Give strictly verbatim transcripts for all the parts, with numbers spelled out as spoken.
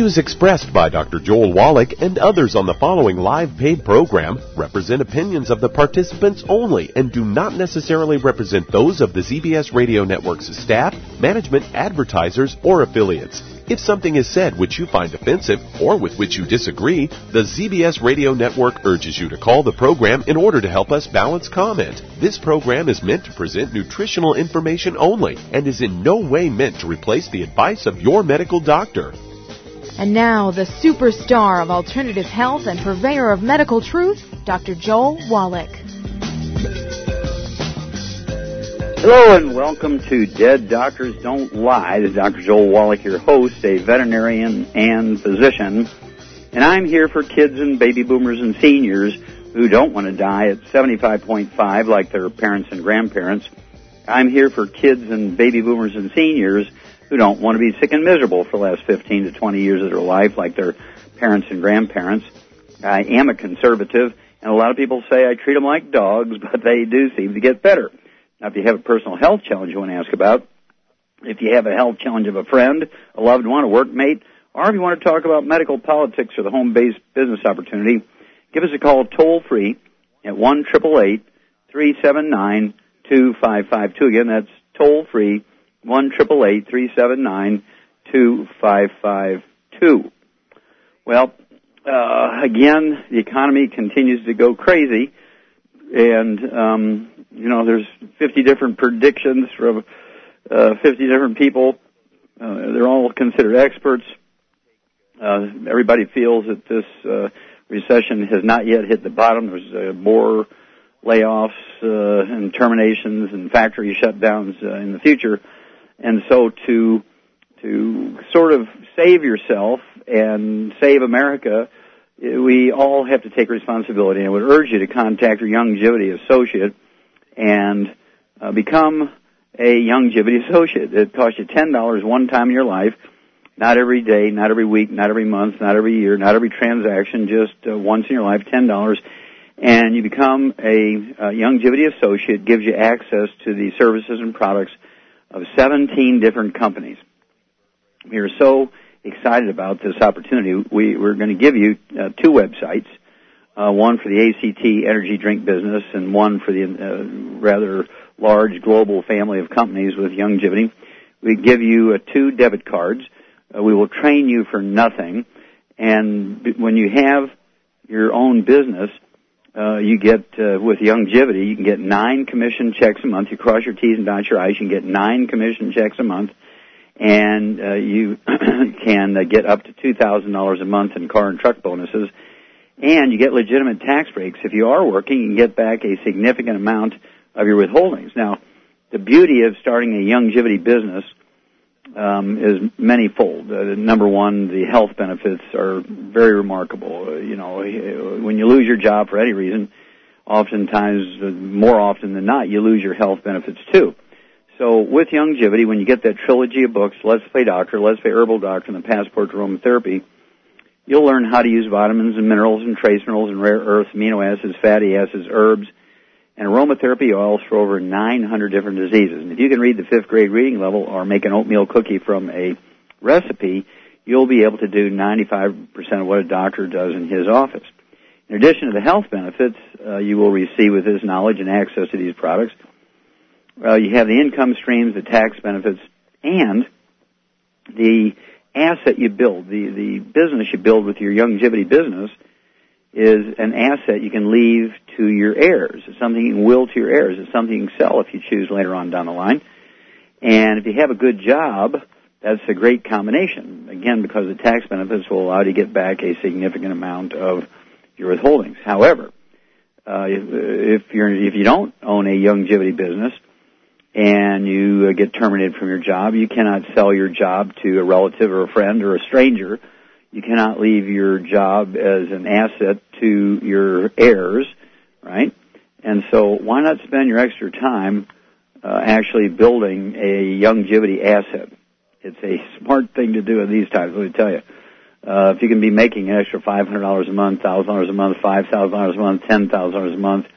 views expressed by Doctor Joel Wallach and others on the following live paid program represent opinions of the participants only and do not necessarily represent those of the Z B S Radio Network's staff, management, advertisers, or affiliates. If something is said which you find offensive or with which you disagree, the Z B S Radio Network urges you to call the program in order to help us balance comment. This program is meant to present nutritional information only and is in no way meant to replace the advice of your medical doctor. And now, the superstar of alternative health and purveyor of medical truth, Doctor Joel Wallach. Hello and welcome to Dead Doctors Don't Lie. This is Doctor Joel Wallach, your host, a veterinarian and physician. And I'm here for kids and baby boomers and seniors who don't want to die at seventy-five point five like their parents and grandparents. I'm here for kids and baby boomers and seniors who don't want to be sick and miserable for the last fifteen to twenty years of their life like their parents and grandparents. I am a conservative, and a lot of people say I treat them like dogs, but they do seem to get better. Now, if you have a personal health challenge you want to ask about, if you have a health challenge of a friend, a loved one, a workmate, or if you want to talk about medical politics or the home-based business opportunity, give us a call toll-free at one eight eight eight, three seven nine, two five five two. Again, that's toll-free, one eight eight eight, three seven nine, two five five two. Well, uh, again, the economy continues to go crazy, and, um, you know, there's fifty different predictions from uh, fifty different people. Uh, they're all considered experts. Uh, everybody feels that this uh, recession has not yet hit the bottom. There's uh, more layoffs uh, and terminations and factory shutdowns uh, in the future. And so to to sort of save yourself and save America, we all have to take responsibility. And I would urge you to contact your Youngevity associate and uh, become a Youngevity associate. It costs you ten dollars one time in your life, not every day, not every week, not every month, not every year, not every transaction, just uh, once in your life, ten dollars. And you become a, a Youngevity associate, gives you access to the services and products of seventeen different companies. We are so excited about this opportunity. We, we're going to give you uh, two websites. Uh, one for the A C T energy drink business and one for the uh, rather large global family of companies with Youngevity. We give you uh, two debit cards. Uh, we will train you for nothing. And b- when you have your own business, uh, you get, uh, with Youngevity, you can get nine commission checks a month. You cross your T's and dot your I's. You can get nine commission checks a month. And uh, you can uh, get up to two thousand dollars a month in car and truck bonuses. And you get legitimate tax breaks. If you are working, you can get back a significant amount of your withholdings. Now, the beauty of starting a Youngevity business um, is manyfold. Uh, number one, the health benefits are very remarkable. Uh, you know, when you lose your job for any reason, oftentimes, uh, more often than not, you lose your health benefits too. So with Youngevity, when you get that trilogy of books, Let's Play Doctor, Let's Play Herbal Doctor, and the Passport to Aromatherapy, you'll learn how to use vitamins and minerals and trace minerals and rare earths, amino acids, fatty acids, herbs, and aromatherapy oils for over nine hundred different diseases. And if you can read the fifth grade reading level or make an oatmeal cookie from a recipe, you'll be able to do ninety-five percent of what a doctor does in his office. In addition to the health benefits uh, you will receive with this knowledge and access to these products, uh, you have the income streams, the tax benefits, and the asset you build, the, the business you build with your Youngevity business is an asset you can leave to your heirs. It's something you can will to your heirs. It's something you can sell if you choose later on down the line. And if you have a good job, that's a great combination. Again, because the tax benefits will allow you to get back a significant amount of your withholdings. However, uh, if, if you're if you don't own a Youngevity business, and you uh, get terminated from your job, you cannot sell your job to a relative or a friend or a stranger. You cannot leave your job as an asset to your heirs, right? And so why not spend your extra time uh, actually building a Youngevity asset? It's a smart thing to do in these times, let me tell you. Uh, if you can be making an extra five hundred dollars a month, one thousand dollars a month, five thousand dollars a month, ten thousand dollars a month,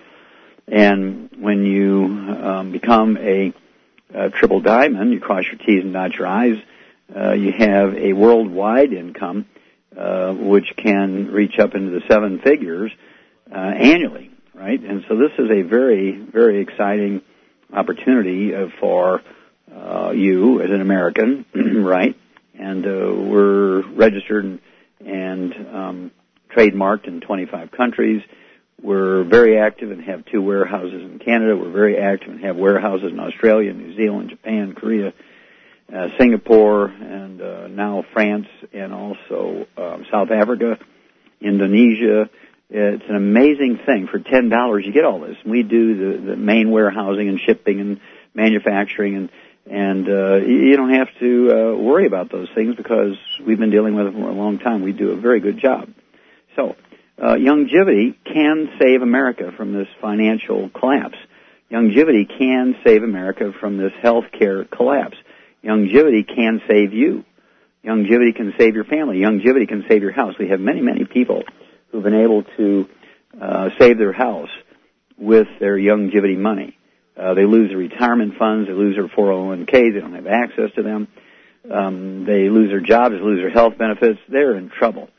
and when you um, become a, a triple diamond, you cross your T's and dot your I's, uh, you have a worldwide income. uh, which can reach up into the seven figures uh, annually, right? And so this is a very, very exciting opportunity uh, for uh, you as an American, right? And uh, we're registered and, and um, trademarked in twenty-five countries. We're very active and have two warehouses in Canada. We're very active and have warehouses in Australia, New Zealand, Japan, Korea, uh, Singapore, and uh, now France, and also uh, South Africa, Indonesia. It's an amazing thing. For ten dollars, you get all this. We do the, the main warehousing and shipping and manufacturing, and and uh, you don't have to uh, worry about those things because we've been dealing with them for a long time. We do a very good job. So, uh, Youngevity can save America from this financial collapse. Youngevity can save America from this healthcare collapse. Youngevity can save you. Youngevity can save your family. Youngevity can save your house. We have many, many people who've been able to uh, save their house with their Youngevity money. Uh, they lose their retirement funds. They lose their four oh one k. They don't have access to them. Um, they lose their jobs. They lose their health benefits. They're in trouble.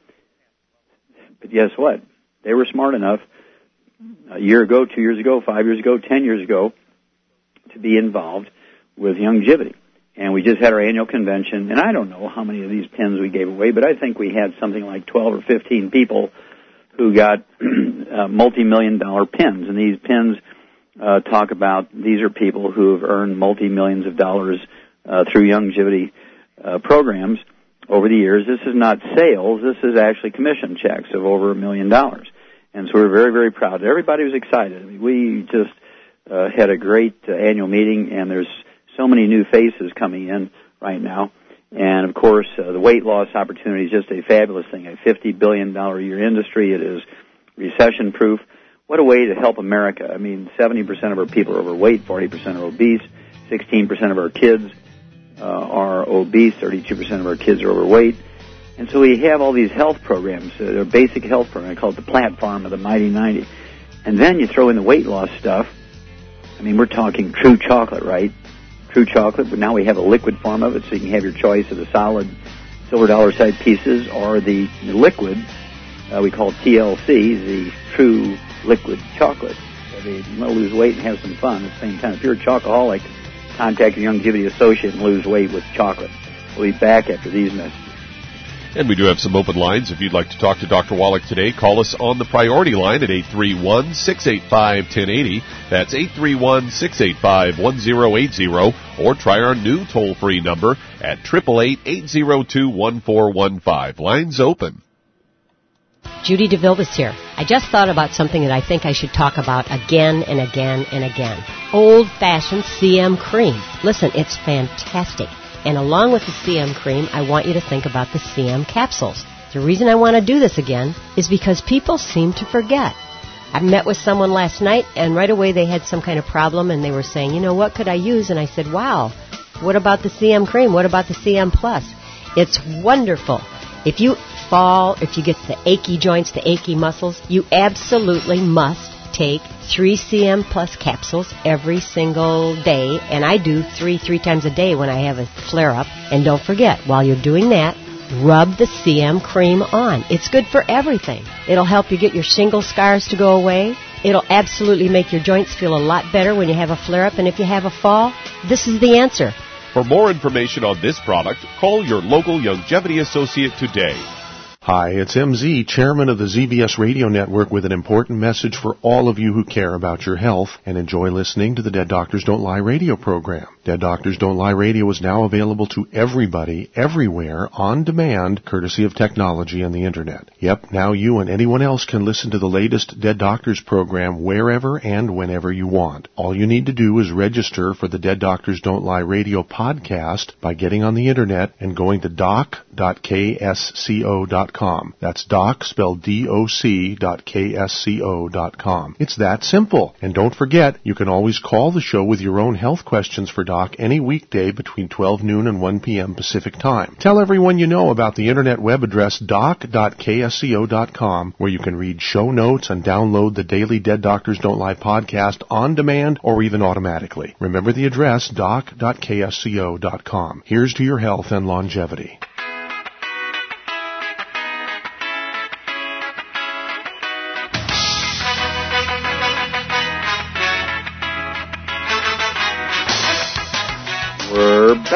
But guess what? They were smart enough a year ago, two years ago, five years ago, ten years ago to be involved with Youngevity. And we just had our annual convention, and I don't know how many of these pins we gave away, but I think we had something like twelve or fifteen people who got uh, multi-million dollar pins. And these pins uh, talk about these are people who have earned multi-millions of dollars uh, through Youngevity uh, programs over the years. This is not sales. This is actually commission checks of over a million dollars. And so we're very, very proud. Everybody was excited. I mean, we just uh, had a great uh, annual meeting, and there's so many new faces coming in right now. And, of course, uh, the weight loss opportunity is just a fabulous thing, a fifty billion dollars a year industry. It is recession-proof. What a way to help America. I mean, seventy percent of our people are overweight, forty percent are obese, sixteen percent of our kids uh, are obese, thirty-two percent of our kids are overweight. And so we have all these health programs, uh, they're basic health programs. I call it the platform of the Mighty ninety. And then you throw in the weight loss stuff. I mean, we're talking true chocolate, right? True chocolate, but now we have a liquid form of it, so you can have your choice of the solid silver dollar side pieces or the, the liquid, uh, we call T L C, the true liquid chocolate. So if you want to lose weight and have some fun at the same time, if you're a chocoholic, contact your Youngevity associate and lose weight with chocolate. We'll be back after these messages. And we do have some open lines. If you'd like to talk to Doctor Wallach today, call us on the priority line at eight three one, six eight five, one zero eight zero. That's eight three one, six eight five, one zero eight zero. Or try our new toll-free number at eight eight eight, eight zero two, one four one five. Lines open. Judy DeVilbiss here. I just thought about something that I think I should talk about again and again and again. Old-fashioned C M cream. Listen, it's fantastic. And along with the C M cream, I want you to think about the C M capsules. The reason I want to do this again is because people seem to forget. I met with someone last night, and right away they had some kind of problem, and they were saying, you know, what could I use? And I said, wow, what about the C M cream? What about the C M Plus? It's wonderful. If you fall, if you get the achy joints, the achy muscles, you absolutely must take three C M Plus capsules every single day, and I do three, three times a day when I have a flare-up. And don't forget, while you're doing that, rub the C M cream on. It's good for everything. It'll help you get your shingle scars to go away. It'll absolutely make your joints feel a lot better when you have a flare-up, and if you have a fall, this is the answer. For more information on this product, call your local Youngevity associate today. Hi, it's M Z, chairman of the Z B S Radio Network, with an important message for all of you who care about your health and enjoy listening to the Dead Doctors Don't Lie radio program. Dead Doctors Don't Lie radio is now available to everybody, everywhere, on demand, courtesy of technology and the Internet. Yep, now you and anyone else can listen to the latest Dead Doctors program wherever and whenever you want. All you need to do is register for the Dead Doctors Don't Lie radio podcast by getting on the Internet and going to doc dot k s c o dot com. That's doc, spelled D O C, dot K S C O dot com. It's that simple. And don't forget, you can always call the show with your own health questions for Doc any weekday between twelve noon and one p.m. Pacific Time. Tell everyone you know about the Internet web address doc dot k s c o dot com, where you can read show notes and download the daily Dead Doctors Don't Lie podcast on demand or even automatically. Remember the address, doc dot k s c o dot com. Here's to your health and longevity.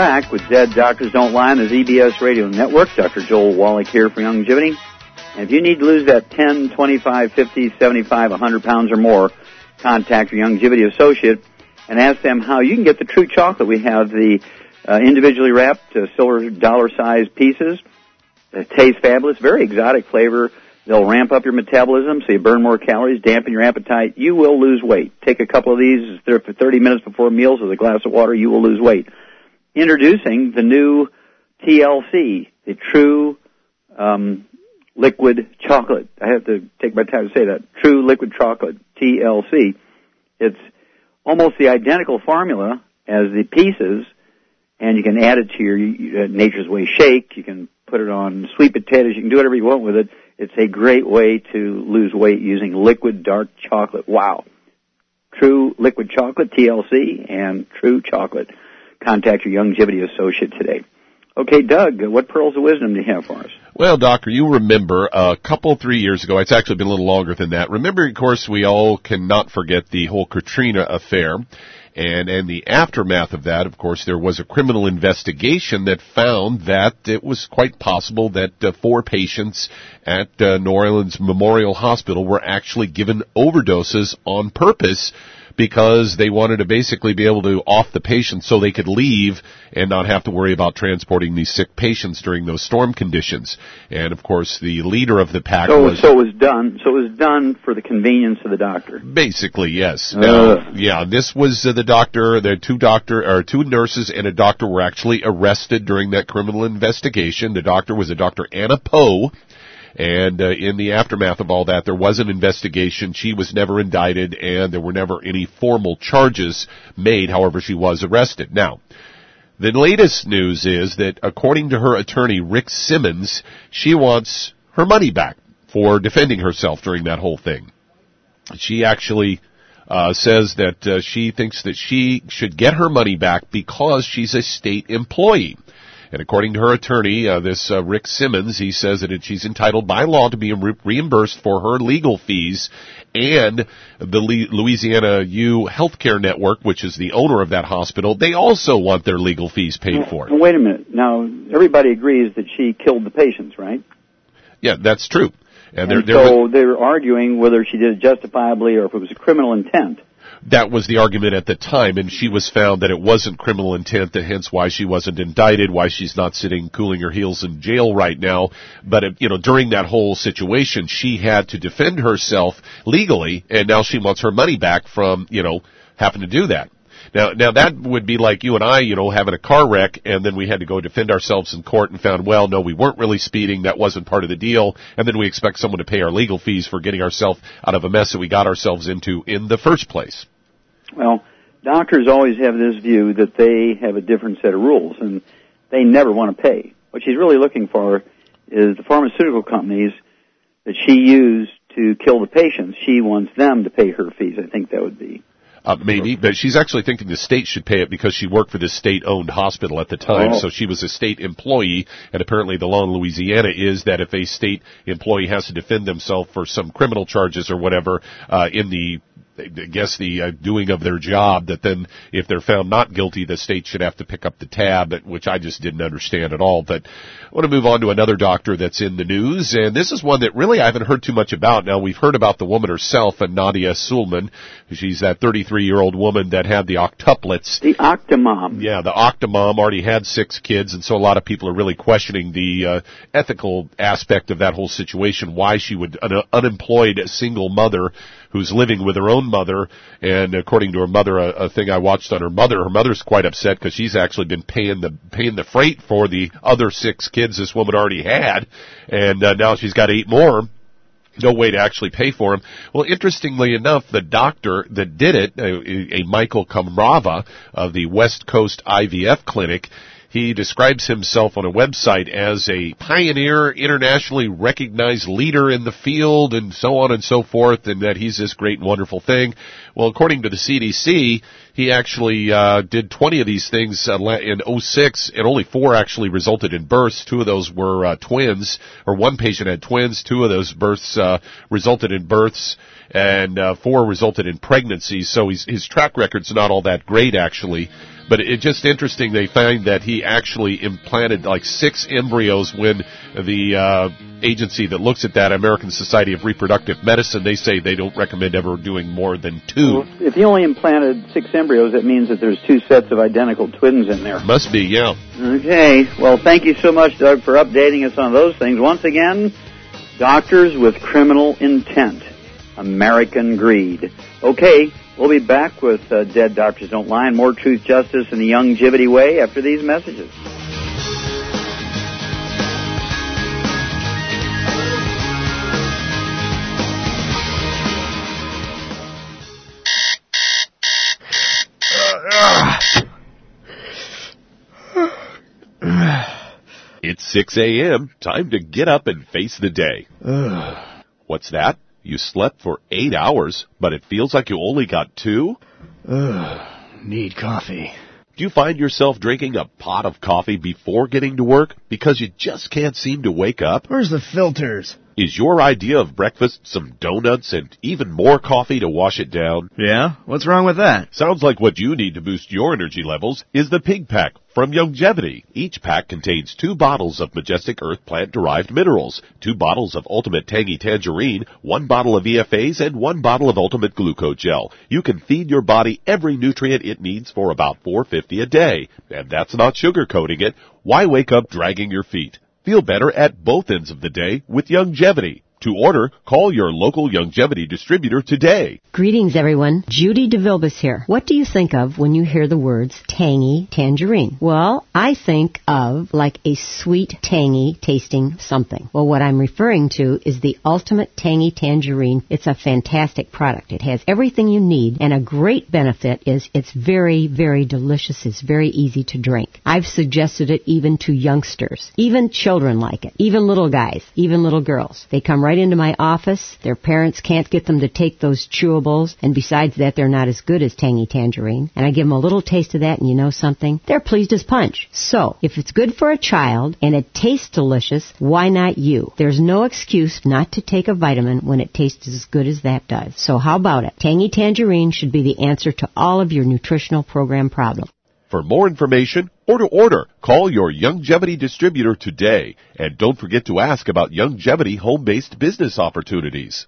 back with Dead Doctors Don't Lie on the Z B S Radio Network. Doctor Joel Wallach here for Youngevity. And if you need to lose that ten, twenty-five, fifty, seventy-five, one hundred pounds or more, contact your Youngevity associate and ask them how you can get the true chocolate. We have the uh, individually wrapped uh, silver dollar-sized pieces. It tastes fabulous, very exotic flavor. They'll ramp up your metabolism so you burn more calories, dampen your appetite. You will lose weight. Take a couple of these for thirty minutes before meals with a glass of water. You will lose weight. Introducing the new T L C, the True um, Liquid Chocolate. I have to take my time to say that. True Liquid Chocolate, T L C. It's almost the identical formula as the pieces, and you can add it to your uh, Nature's Way shake. You can put it on sweet potatoes. You can do whatever you want with it. It's a great way to lose weight using liquid dark chocolate. Wow. True Liquid Chocolate, T L C, and True Chocolate. Contact your Youngevity associate today. Okay, Doug, what pearls of wisdom do you have for us? Well, Doctor, you remember a couple, three years ago, it's actually been a little longer than that. Remember, of course, we all cannot forget the whole Katrina affair. And in the aftermath of that, of course, there was a criminal investigation that found that it was quite possible that uh, four patients at uh, New Orleans Memorial Hospital were actually given overdoses on purpose because they wanted to basically be able to off the patients so they could leave and not have to worry about transporting these sick patients during those storm conditions. And, of course, the leader of the pack so, was... So it was done. So it was done for the convenience of the doctor. Basically, yes. Uh. Now, yeah, this was uh, the doctor, the two doctor, or two nurses and a doctor were actually arrested during that criminal investigation. The doctor was a Doctor Anna Poe. And uh, in the aftermath of all that, there was an investigation. She was never indicted, and there were never any formal charges made. However, she was arrested. Now, the latest news is that, according to her attorney, Rick Simmons, she wants her money back for defending herself during that whole thing. She actually uh, says that uh, she thinks that she should get her money back because she's a state employee. And according to her attorney, uh, this uh, Rick Simmons, he says that it, she's entitled by law to be re- reimbursed for her legal fees, and the Le- Louisiana U Healthcare Network, which is the owner of that hospital, they also want their legal fees paid now, for. Wait a minute. Now, everybody agrees that she killed the patients, right? Yeah, that's true. And, and they're, so they're arguing whether she did it justifiably or if it was a criminal intent. That was the argument at the time, and she was found that it wasn't criminal intent, and hence why she wasn't indicted, why she's not sitting cooling her heels in jail right now. But, you know, during that whole situation, she had to defend herself legally, and now she wants her money back from, you know, having to do that. Now, now that would be like you and I, you know, having a car wreck, and then we had to go defend ourselves in court and found, well, no, we weren't really speeding, that wasn't part of the deal, and then we expect someone to pay our legal fees for getting ourselves out of a mess that we got ourselves into in the first place. Well, doctors always have this view that they have a different set of rules, and they never want to pay. What she's really looking for is the pharmaceutical companies that she used to kill the patients. She wants them to pay her fees. I think that would be... Uh, maybe, but she's actually thinking the state should pay it because she worked for this state-owned hospital at the time, oh. so she was a state employee, and apparently the law in Louisiana is that if a state employee has to defend themselves for some criminal charges or whatever uh, in the I guess the uh, doing of their job, that then if they're found not guilty, the state should have to pick up the tab, which I just didn't understand at all. But I want to move on to another doctor that's in the news, and this is one that really I haven't heard too much about. Now, we've heard about the woman herself, and Nadia Suleman. She's that thirty-three-year-old woman that had the octuplets. The Octomom. Yeah, the Octomom already had six kids, and so a lot of people are really questioning the uh, ethical aspect of that whole situation, why she would, an unemployed single mother who's living with her own mother, and according to her mother, a, a thing I watched on her mother, her mother's quite upset because she's actually been paying the paying the freight for the other six kids this woman already had, and uh, now she's got eight more. No way to actually pay for them. Well, interestingly enough, the doctor that did it, a, a Michael Kamrava of the West Coast I V F Clinic, he describes himself on a website as a pioneer, internationally recognized leader in the field, and so on and so forth, and that he's this great and wonderful thing. Well, according to the C D C, he actually uh, did twenty of these things uh, in oh six, and only four actually resulted in births. Two of those were uh, twins, or one patient had twins. Two of those births uh, resulted in births, and uh, four resulted in pregnancies. So he's, his track record's not all that great, actually. But it's just interesting. They find that he actually implanted like six embryos when the uh, agency that looks at that, American Society of Reproductive Medicine, they say they don't recommend ever doing more than two. Well, if he only implanted six embryos, that means that there's two sets of identical twins in there. Must be, yeah. Okay. Well, thank you so much, Doug, for updating us on those things. Once again, doctors with criminal intent. American greed. Okay, we'll be back with uh, Dead Doctors Don't Lie and more truth, justice, and the Youngevity way after these messages. It's six a.m. Time to get up and face the day. What's that? You slept for eight hours, but it feels like you only got two? Ugh, need coffee. Do you find yourself drinking a pot of coffee before getting to work because you just can't seem to wake up? Where's the filters? Is your idea of breakfast some donuts and even more coffee to wash it down? Yeah? What's wrong with that? Sounds like what you need to boost your energy levels is the Pig Pack from Youngevity. Each pack contains two bottles of Majestic Earth plant-derived minerals, two bottles of Ultimate Tangy Tangerine, one bottle of E F As, and one bottle of Ultimate Glucose Gel. You can feed your body every nutrient it needs for about four dollars and fifty cents a day. And that's not sugarcoating it. Why wake up dragging your feet? Feel better at both ends of the day with Youngevity. To order, call your local Youngevity distributor today. Greetings, everyone. Judy DeVilbus here. What do you think of when you hear the words tangy tangerine? Well, I think of like a sweet, tangy tasting something. Well, what I'm referring to is the Ultimate Tangy Tangerine. It's a fantastic product. It has everything you need, and a great benefit is it's very, very delicious. It's very easy to drink. I've suggested it even to youngsters. Even children like it. Even little guys. Even little girls. They come right into my office. Their parents can't get them to take those chewables, and besides that, they're not as good as Tangy Tangerine. And I give them a little taste of that, and you know something? They're pleased as punch. So, if it's good for a child and it tastes delicious, why not you? There's no excuse not to take a vitamin when it tastes as good as that does. So how about it? Tangy Tangerine should be the answer to all of your nutritional program problems. For more information or to order, call your Youngevity distributor today. And don't forget to ask about Youngevity home-based business opportunities.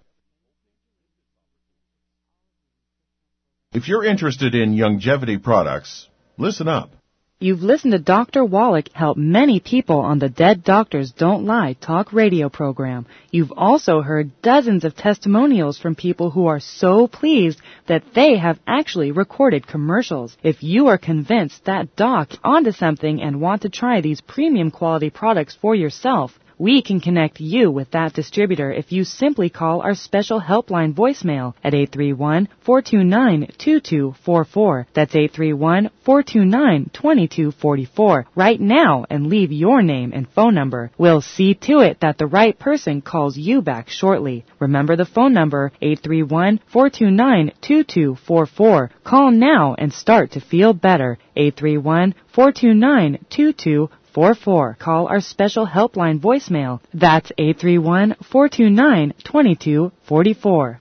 If you're interested in Youngevity products, listen up. You've listened to Doctor Wallach help many people on the Dead Doctors Don't Lie talk radio program. You've also heard dozens of testimonials from people who are so pleased that they have actually recorded commercials. If you are convinced that Doc is onto something and want to try these premium quality products for yourself, we can connect you with that distributor if you simply call our special helpline voicemail at eight three one, four two nine, two two four four. That's eight three one, four two nine, two two four four right now and leave your name and phone number. We'll see to it that the right person calls you back shortly. Remember the phone number, eight three one, four two nine, two two four four. Call now and start to feel better. eight three one, four two nine, two two four four. Call our special helpline voicemail. That's eight three one, four two nine, two two four four.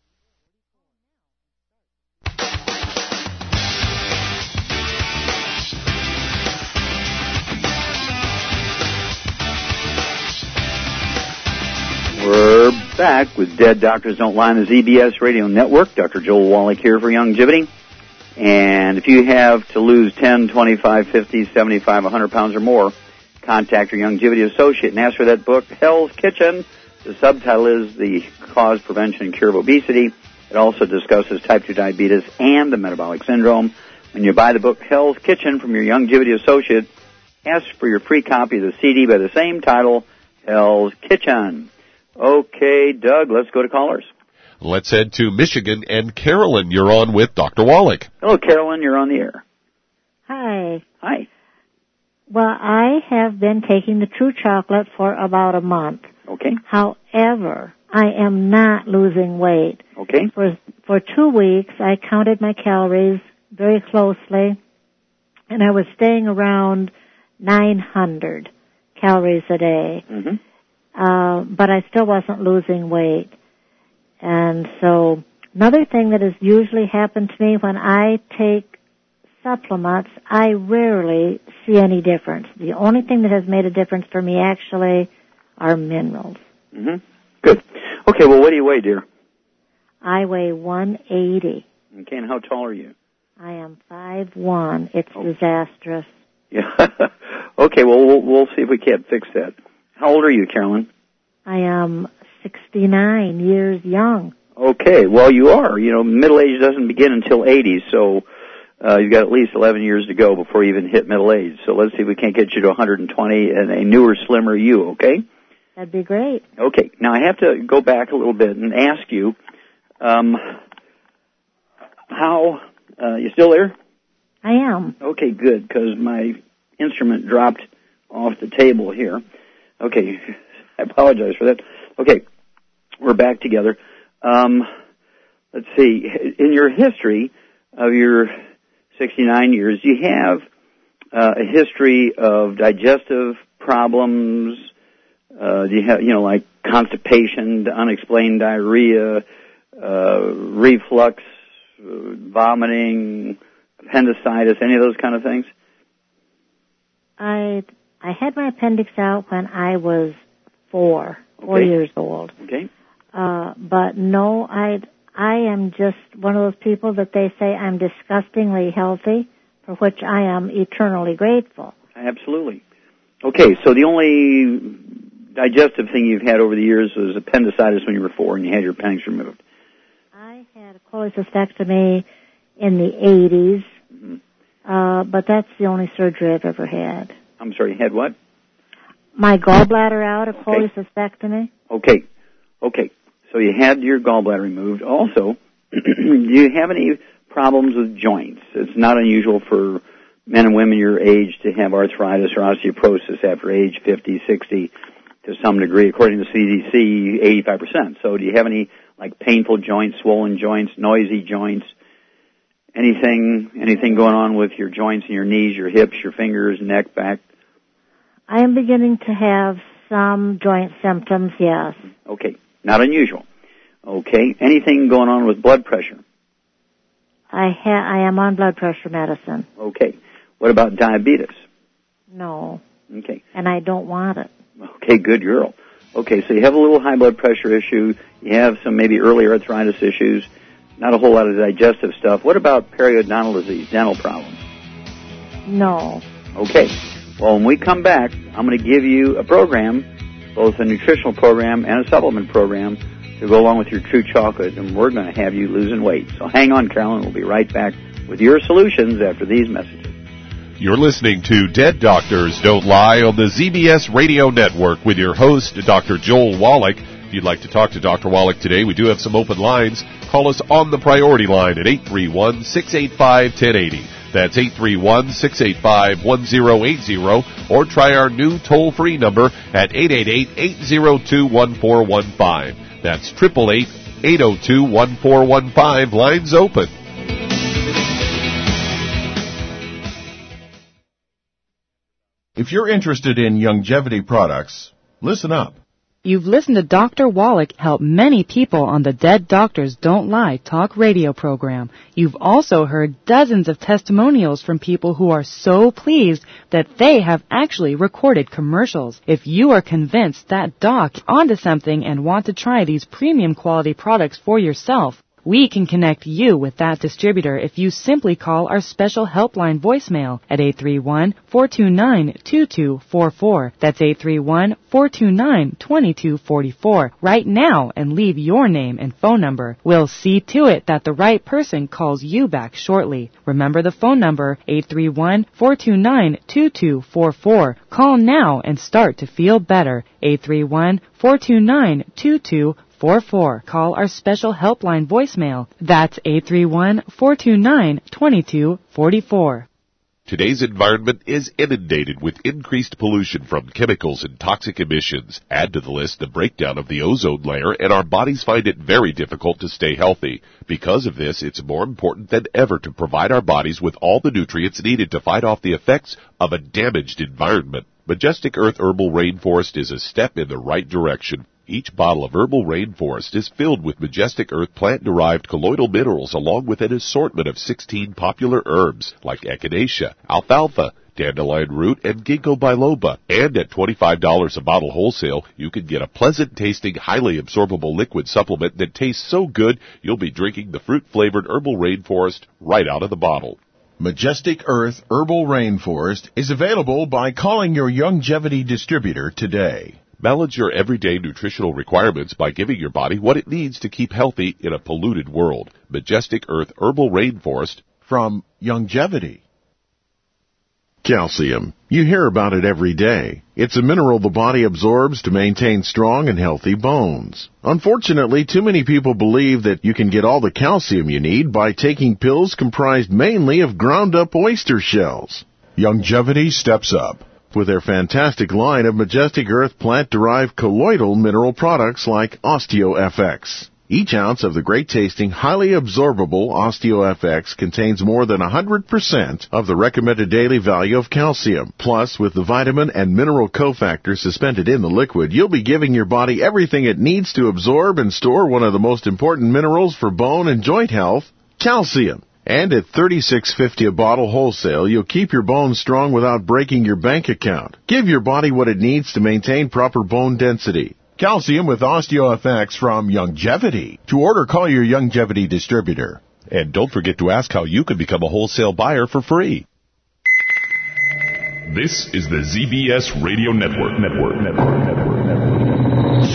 We're back with Dead Doctors Don't Lie on the Z B S Radio Network. Doctor Joel Wallach here for Youngevity. And if you have to lose ten, twenty-five, fifty, seventy-five, one hundred pounds or more, contact your Youngevity associate and ask for that book, Hell's Kitchen. The subtitle is The Cause, Prevention, and Cure of Obesity. It also discusses type two diabetes and the metabolic syndrome. When you buy the book, Hell's Kitchen, from your Youngevity associate, ask for your free copy of the C D by the same title, Hell's Kitchen. Okay, Doug, let's go to callers. Let's head to Michigan, and Carolyn, you're on with Doctor Wallach. Hello, Carolyn, you're on the air. Hi. Hi. Well, I have been taking the True Chocolate for about a month. Okay. However, I am not losing weight. Okay. For for two weeks, I counted my calories very closely, and I was staying around nine hundred calories a day. Mm-hmm. Uh, but I still wasn't losing weight. And so another thing that has usually happened to me when I take supplements, I rarely see any difference. The only thing that has made a difference for me actually are minerals. Mm-hmm. Good. Okay, well, what do you weigh, dear? I weigh one eighty. Okay, and how tall are you? I am five one. It's oh. disastrous. Yeah. Okay, well, well, we'll see if we can't fix that. How old are you, Carolyn? I am sixty-nine years young. Okay, well, you are. You know, middle age doesn't begin until eighty, so uh, you've got at least eleven years to go before you even hit middle age. So let's see if we can't get you to one hundred twenty and a newer, slimmer you, okay? That'd be great. Okay, now I have to go back a little bit and ask you, um, how, uh, you still there? I am. Okay, good, because my instrument dropped off the table here. Okay, I apologize for that. Okay, we're back together. Um, let's see, in your history of your sixty-nine years, do you have uh, a history of digestive problems? Uh, do you have, you know, like constipation, unexplained diarrhea, uh, reflux, uh, vomiting, appendicitis, any of those kind of things? I I had my appendix out when I was four, four okay. years old. Okay. Uh, but no, I I am just one of those people that they say I'm disgustingly healthy, for which I am eternally grateful. Absolutely. Okay, so the only digestive thing you've had over the years was appendicitis when you were four and you had your appendix removed. I had a cholecystectomy in the eighties, mm-hmm. uh, but that's the only surgery I've ever had. I'm sorry, you had what? My gallbladder out, a okay. cholecystectomy. Okay, okay. So you had your gallbladder removed. Also, do you have any problems with joints? It's not unusual for men and women your age to have arthritis or osteoporosis after age fifty, sixty to some degree. According to C D C, eighty-five percent. So do you have any, like, painful joints, swollen joints, noisy joints, anything anything going on with your joints and your knees, your hips, your fingers, neck, back? I am beginning to have some joint symptoms, yes. Okay, not unusual. Okay, anything going on with blood pressure? I ha- I am on blood pressure medicine. Okay, what about diabetes? No. Okay. And I don't want it. Okay, good girl. Okay, so you have a little high blood pressure issue, you have some maybe early arthritis issues, not a whole lot of digestive stuff. What about periodontal disease, dental problems? No. Okay. Well, when we come back, I'm going to give you a program, both a nutritional program and a supplement program, to go along with your True Chocolate, and we're going to have you losing weight. So hang on, Carolyn. We'll be right back with your solutions after these messages. You're listening to Dead Doctors Don't Lie on the Z B S Radio Network with your host, Doctor Joel Wallach. If you'd like to talk to Doctor Wallach today, we do have some open lines. Call us on the priority line at eight three one, six eight five, one zero eight zero. That's eight three one, six eight five, one zero eight zero. Or try our new toll-free number at eight eight eight, eight zero two, one four one five. That's eight eight eight, eight zero two, one four one five. Lines open. If you're interested in longevity products, listen up. You've listened to Doctor Wallach help many people on the Dead Doctors Don't Lie talk radio program. You've also heard dozens of testimonials from people who are so pleased that they have actually recorded commercials. If you are convinced that Doc is onto something and want to try these premium quality products for yourself, we can connect you with that distributor if you simply call our special helpline voicemail at eight three one, four two nine, two two four four. That's eight three one, four two nine, two two four four right now and leave your name and phone number. We'll see to it that the right person calls you back shortly. Remember the phone number, eight three one, four two nine, two two four four. Call now and start to feel better. eight three one, four two nine, two two four four. Call our special helpline voicemail. That's eight three one, four two nine, two two four four. Today's environment is inundated with increased pollution from chemicals and toxic emissions. Add to the list the breakdown of the ozone layer, and our bodies find it very difficult to stay healthy. Because of this, it's more important than ever to provide our bodies with all the nutrients needed to fight off the effects of a damaged environment. Majestic Earth Herbal Rainforest is a step in the right direction. Each bottle of Herbal Rainforest is filled with Majestic Earth plant-derived colloidal minerals along with an assortment of sixteen popular herbs like echinacea, alfalfa, dandelion root, and ginkgo biloba. And at twenty-five dollars a bottle wholesale, you can get a pleasant-tasting, highly absorbable liquid supplement that tastes so good you'll be drinking the fruit-flavored Herbal Rainforest right out of the bottle. Majestic Earth Herbal Rainforest is available by calling your Youngevity distributor today. Balance your everyday nutritional requirements by giving your body what it needs to keep healthy in a polluted world. Majestic Earth Herbal Rainforest from Youngevity. Calcium. You hear about it every day. It's a mineral the body absorbs to maintain strong and healthy bones. Unfortunately, too many people believe that you can get all the calcium you need by taking pills comprised mainly of ground-up oyster shells. Youngevity steps up with their fantastic line of Majestic Earth plant-derived colloidal mineral products like OsteoFX. Each ounce of the great-tasting, highly absorbable OsteoFX contains more than one hundred percent of the recommended daily value of calcium. Plus, with the vitamin and mineral cofactors suspended in the liquid, you'll be giving your body everything it needs to absorb and store one of the most important minerals for bone and joint health, calcium. And at thirty-six fifty a bottle wholesale, you'll keep your bones strong without breaking your bank account. Give your body what it needs to maintain proper bone density. Calcium with OsteoFX from Youngevity. To order, call your Youngevity distributor. And don't forget to ask how you can become a wholesale buyer for free. This is the Z B S Radio Network. Network, network, network, network.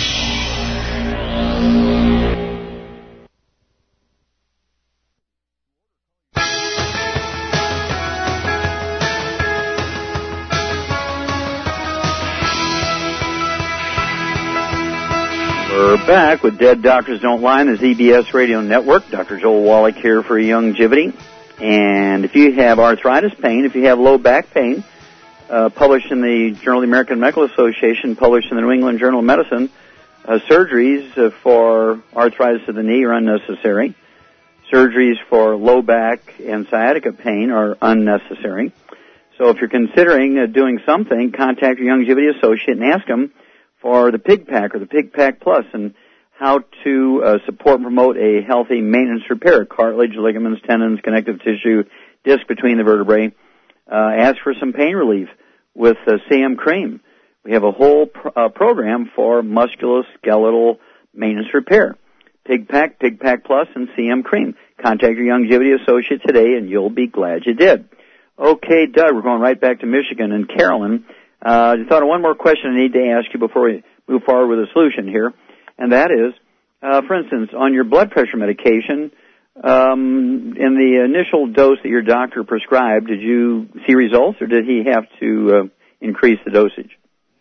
We're back with Dead Doctors Don't Lie on the Z B S Radio Network. Doctor Joel Wallach here for Youngevity. And if you have arthritis pain, if you have low back pain, uh, published in the Journal of the American Medical Association, published in the New England Journal of Medicine, uh, surgeries uh, for arthritis of the knee are unnecessary. Surgeries for low back and sciatica pain are unnecessary. So if you're considering uh, doing something, contact your Youngevity associate and ask them for the Pig Pack or the Pig Pack Plus and how to uh, support and promote a healthy maintenance repair, cartilage, ligaments, tendons, connective tissue, disc between the vertebrae. Uh, ask for some pain relief with uh, C M Cream. We have a whole pr- uh, program for musculoskeletal maintenance repair. Pig Pack, Pig Pack Plus, and C M Cream. Contact your Youngevity associate today and you'll be glad you did. Okay, Doug, we're going right back to Michigan and Carolyn. Uh, I thought of one more question I need to ask you before we move forward with a solution here, and that is, uh, for instance, on your blood pressure medication, um, in the initial dose that your doctor prescribed, did you see results, or did he have to uh, increase the dosage?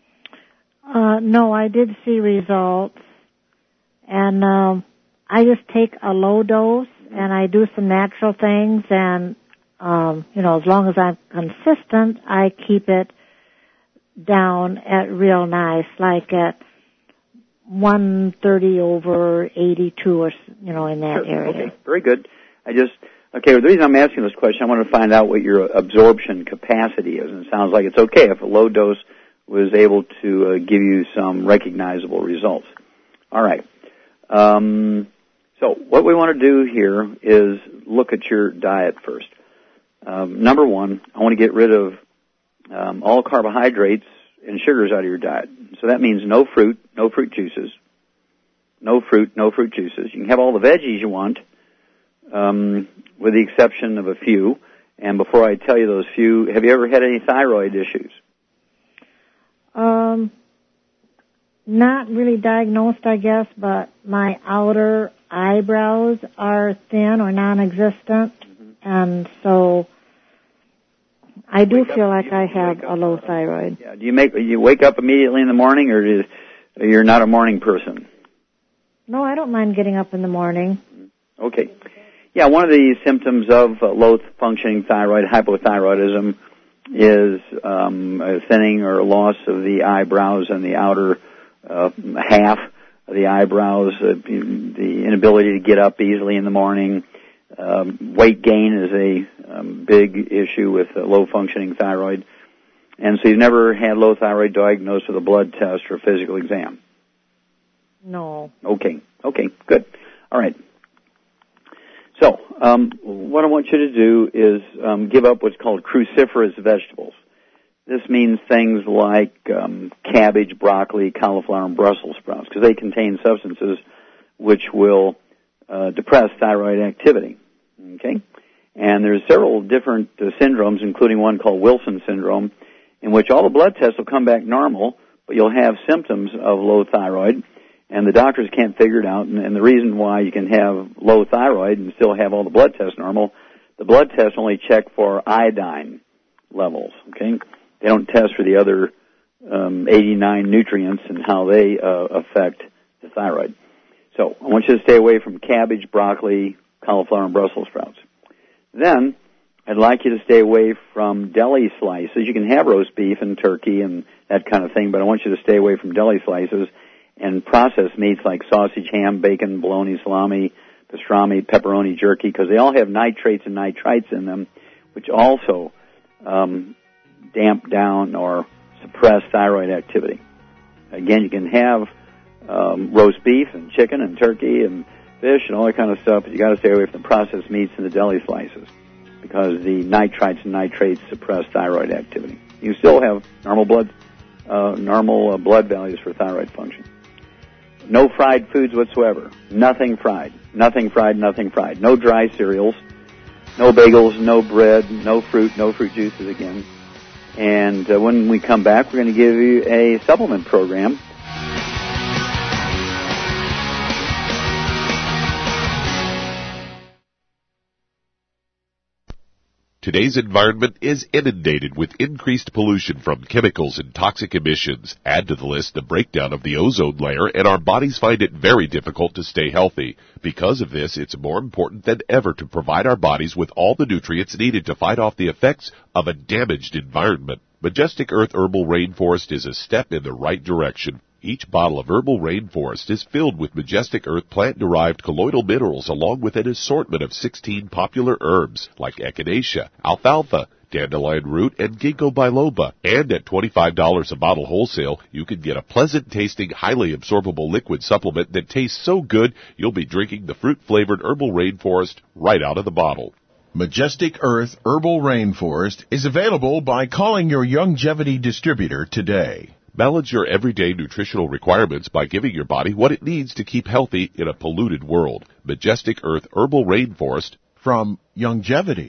Uh, no, I did see results, and um, I just take a low dose, and I do some natural things, and, um, you know, as long as I'm consistent, I keep it down at real nice, like at one thirty over eighty-two, or, you know, in that Sure. area. Okay, very good. I just, okay, well, the reason I'm asking this question, I want to find out what your absorption capacity is, and it sounds like it's okay if a low dose was able to uh, give you some recognizable results. All right. Um, so what we want to do here is look at your diet first. Um, number one, I want to get rid of Um, all carbohydrates and sugars out of your diet. So that means no fruit, no fruit juices, no fruit, no fruit juices. You can have all the veggies you want, um, with the exception of a few. And before I tell you those few, have you ever had any thyroid issues? Um, not really diagnosed, I guess, but my outer eyebrows are thin or non-existent, mm-hmm. and so I do wake feel up, like I have a low thyroid. Yeah. Do you make you wake up immediately in the morning, or is, you're not a morning person? No, I don't mind getting up in the morning. Okay. Yeah, one of the symptoms of uh, low functioning thyroid, hypothyroidism, is um, a thinning or loss of the eyebrows and the outer uh, half of the eyebrows, uh, the inability to get up easily in the morning. Um, weight gain is a um, big issue with uh, low-functioning thyroid. And so you've never had low thyroid diagnosed with a blood test or a physical exam? No. Okay. Okay, good. All right. So, um, what I want you to do is um, give up what's called cruciferous vegetables. This means things like um, cabbage, broccoli, cauliflower, and Brussels sprouts, because they contain substances which will uh, depress thyroid activity. Okay? And there's several different uh, syndromes, including one called Wilson syndrome, in which all the blood tests will come back normal, but you'll have symptoms of low thyroid, and the doctors can't figure it out. And, and the reason why you can have low thyroid and still have all the blood tests normal, the blood tests only check for iodine levels, okay? They don't test for the other um, eighty-nine nutrients and how they uh, affect the thyroid. So I want you to stay away from cabbage, broccoli, cauliflower, and Brussels sprouts. Then I'd like you to stay away from deli slices. You can have roast beef and turkey and that kind of thing, but I want you to stay away from deli slices and processed meats like sausage, ham, bacon, bologna, salami, pastrami, pepperoni, jerky, because they all have nitrates and nitrites in them, which also um, damp down or suppress thyroid activity. Again, you can have um, roast beef and chicken and turkey and fish and all that kind of stuff, but you got to stay away from the processed meats and the deli slices because the nitrites and nitrates suppress thyroid activity. You still have normal blood, uh, normal uh, blood values for thyroid function. No fried foods whatsoever. Nothing fried. Nothing fried, nothing fried. No dry cereals. No bagels, no bread, no fruit, no fruit juices again. And uh, when we come back, we're going to give you a supplement program. Today's environment is inundated with increased pollution from chemicals and toxic emissions. Add to the list the breakdown of the ozone layer, and our bodies find it very difficult to stay healthy. Because of this, it's more important than ever to provide our bodies with all the nutrients needed to fight off the effects of a damaged environment. Majestic Earth Herbal Rainforest is a step in the right direction. Each bottle of Herbal Rainforest is filled with Majestic Earth plant-derived colloidal minerals along with an assortment of sixteen popular herbs like echinacea, alfalfa, dandelion root, and ginkgo biloba. And at twenty-five dollars a bottle wholesale, you can get a pleasant-tasting, highly absorbable liquid supplement that tastes so good you'll be drinking the fruit-flavored Herbal Rainforest right out of the bottle. Majestic Earth Herbal Rainforest is available by calling your Youngevity distributor today. Balance your everyday nutritional requirements by giving your body what it needs to keep healthy in a polluted world. Majestic Earth Herbal Rainforest from Youngevity.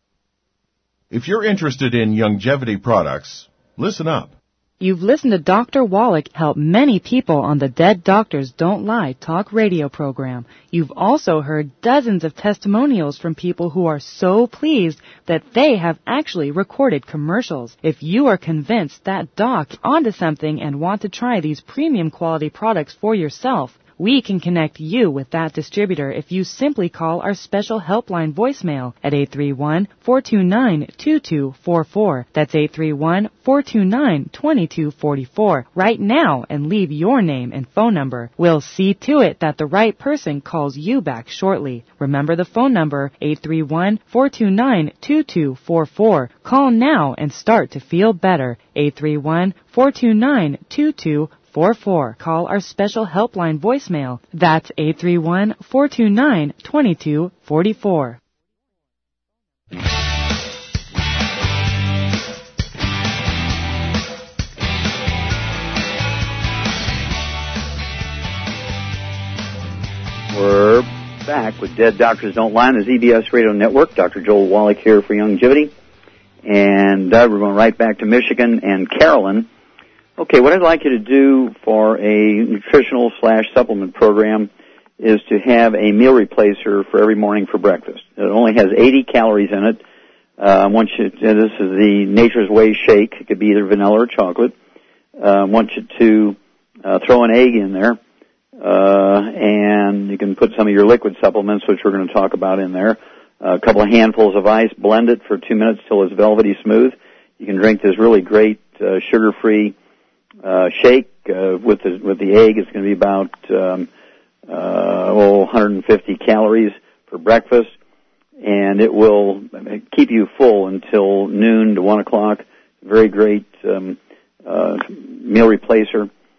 If you're interested in Youngevity products, listen up. You've listened to Doctor Wallach help many people on the Dead Doctors Don't Lie talk radio program. You've also heard dozens of testimonials from people who are so pleased that they have actually recorded commercials. If you are convinced that Doc's onto something and want to try these premium quality products for yourself, we can connect you with that distributor if you simply call our special helpline voicemail at eight three one, four two nine, two two four four. That's eight three one, four two nine, two two four four right now and leave your name and phone number. We'll see to it that the right person calls you back shortly. Remember the phone number, eight three one, four two nine, two two four four. Call now and start to feel better. eight three one, four two nine, two two four four. Call our special helpline voicemail. That's eight three one, four two nine, two two four four. We're back with Dead Doctors Don't Lie on the Z B S Radio Network. Doctor Joel Wallach here for Youngevity. And uh, we're going right back to Michigan and Carolyn. Okay, what I'd like you to do for a nutritional slash supplement program is to have a meal replacer for every morning for breakfast. It only has eighty calories in it. Uh, I want you to, this is the Nature's Way shake. It could be either vanilla or chocolate. Uh, I want you to uh, throw an egg in there, uh, and you can put some of your liquid supplements, which we're going to talk about, in there. Uh, a couple of handfuls of ice, blend it for two minutes till it's velvety smooth. You can drink this really great uh, sugar-free Uh, shake uh, with the with the egg. It's going to be about um, uh, oh, one hundred fifty calories for breakfast, and it will keep you full until noon to one o'clock. Very great um, uh, meal replacer,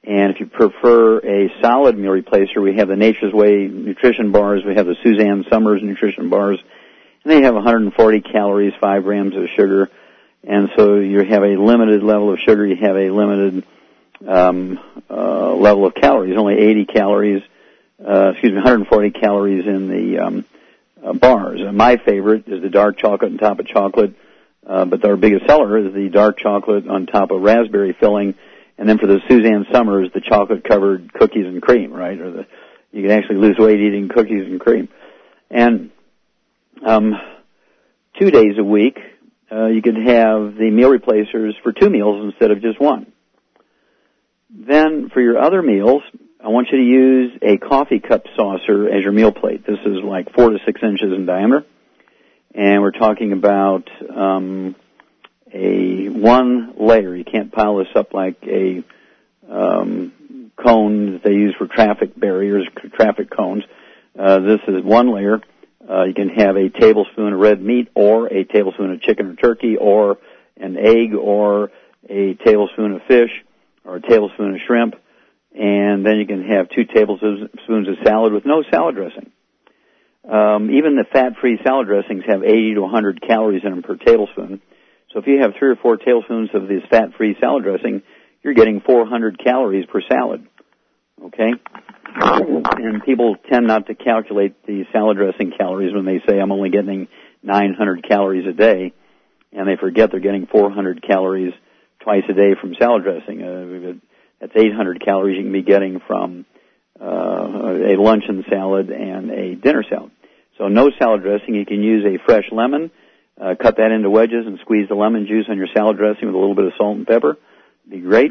And if you prefer a solid meal replacer, we have the Nature's Way nutrition bars. We have the Suzanne Summers nutrition bars. And they have one hundred forty calories, five grams of sugar. And so you have a limited level of sugar. You have a limited um, uh, level of calories, only eighty calories, uh, excuse me, one hundred forty calories in the um, uh, bars. Uh, my favorite is the dark chocolate on top of chocolate, uh, but our biggest seller is the dark chocolate on top of raspberry filling. And then for the Suzanne Summers, the chocolate-covered cookies and cream, right? Or the you can actually lose weight eating cookies and cream. And um, two days a week, uh, you could have the meal replacers for two meals instead of just one. Then for your other meals, I want you to use a coffee cup saucer as your meal plate. This is like four to six inches in diameter. And we're talking about um, a one layer. You can't pile this up like a um, cone that they use for traffic barriers, traffic cones. Uh, this is one layer. Uh, you can have a tablespoon of red meat or a tablespoon of chicken or turkey or an egg or a tablespoon of fish or a tablespoon of shrimp. And then you can have two tablespoons of salad with no salad dressing. Um, even the fat-free salad dressings have eighty to one hundred calories in them per tablespoon. So if you have three or four tablespoons of this fat-free salad dressing, you're getting four hundred calories per salad. Okay? And people tend not to calculate the salad dressing calories when they say, I'm only getting nine hundred calories a day, and they forget they're getting four hundred calories twice a day from salad dressing. Uh, that's eight hundred calories you can be getting from uh, a luncheon salad and a dinner salad. So no salad dressing. You can use a fresh lemon, uh, cut that into wedges, and squeeze the lemon juice on your salad dressing with a little bit of salt and pepper. It'd be great.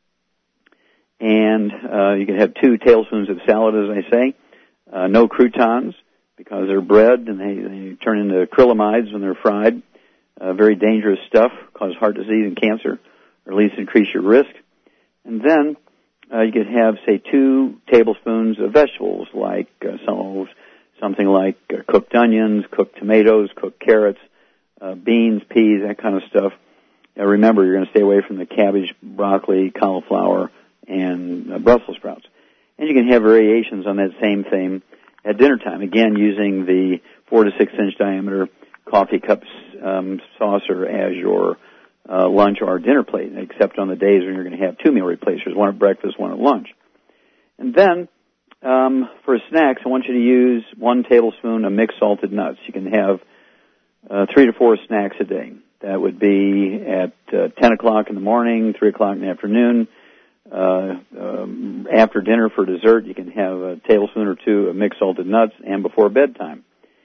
And uh, you can have two tablespoons of salad, as I say. Uh, no croutons, because they're bread, and they, they turn into acrylamides when they're fried. Uh, very dangerous stuff, cause heart disease and cancer, or at least increase your risk. And then uh, you could have, say, two tablespoons of vegetables, like uh, some, something like uh, cooked onions, cooked tomatoes, cooked carrots, uh, beans, peas, that kind of stuff. Now, remember, you're going to stay away from the cabbage, broccoli, cauliflower, and uh, Brussels sprouts. And you can have variations on that same thing at dinner time, again, using the four to six inch diameter coffee cup um, saucer as your uh, lunch or dinner plate, except on the days when you're going to have two meal replacers, one at breakfast, one at lunch. And then um, for snacks, I want you to use one tablespoon of mixed salted nuts. You can have uh, three to four snacks a day. That would be at uh, ten o'clock in the morning, three o'clock in the afternoon. Uh, um, after dinner for dessert, you can have a tablespoon or two of mixed salted nuts, and before bedtime.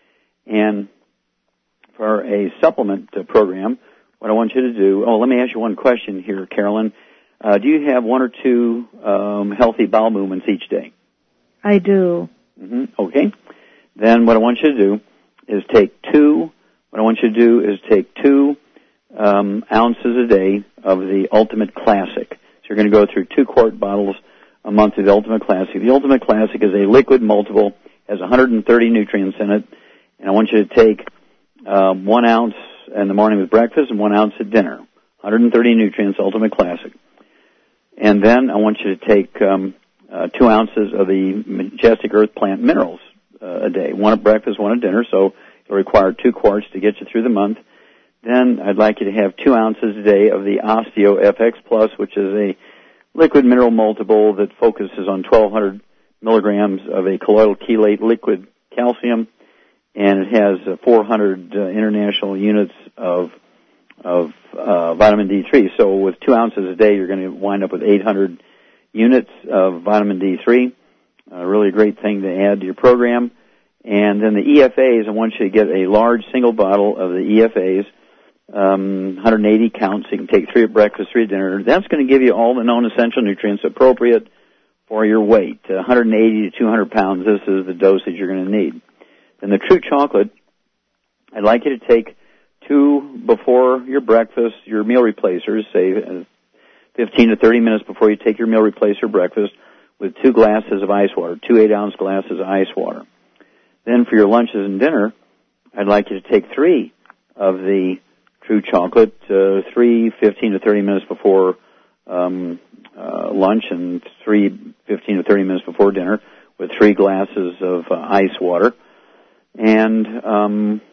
And for a supplement uh, program, what I want you to do, oh, let me ask you one question here, Carolyn. Uh, do you have one or two um, healthy bowel movements each day? I do. Mm-hmm. Okay. Then what I want you to do is take two, what I want you to do is take two um, ounces a day of the Ultimate Classic. You're going to go through two quart bottles a month of the Ultimate Classic. The Ultimate Classic is a liquid multiple, has one hundred thirty nutrients in it, and I want you to take um, one ounce in the morning with breakfast and one ounce at dinner. one hundred thirty nutrients, Ultimate Classic. And then I want you to take um, uh, two ounces of the Majestic Earth Plant Minerals uh, a day, one at breakfast, one at dinner, so it'll require two quarts to get you through the month. Then I'd like you to have two ounces a day of the Osteo F X Plus, which is a liquid mineral multiple that focuses on twelve hundred milligrams of a colloidal chelate liquid calcium, and it has uh, four hundred uh, international units of of uh, vitamin D three. So with two ounces a day, you're going to wind up with eight hundred units of vitamin D three. A really great thing to add to your program. And then the E F As, I want you to get a large single bottle of the E F As. Um, one hundred eighty counts. You can take three at breakfast, three at dinner. That's going to give you all the known essential nutrients appropriate for your weight. one hundred eighty to two hundred pounds, this is the dosage you're going to need. Then the True Chocolate, I'd like you to take two before your breakfast, your meal replacers, say fifteen to thirty minutes before you take your meal replacer breakfast, with two glasses of ice water, two eight-ounce glasses of ice water. Then for your lunches and dinner, I'd like you to take three of the True Chocolate, uh, three, fifteen to thirty minutes before um, uh, lunch and three fifteen or thirty minutes before dinner with three glasses of uh, ice water. And um,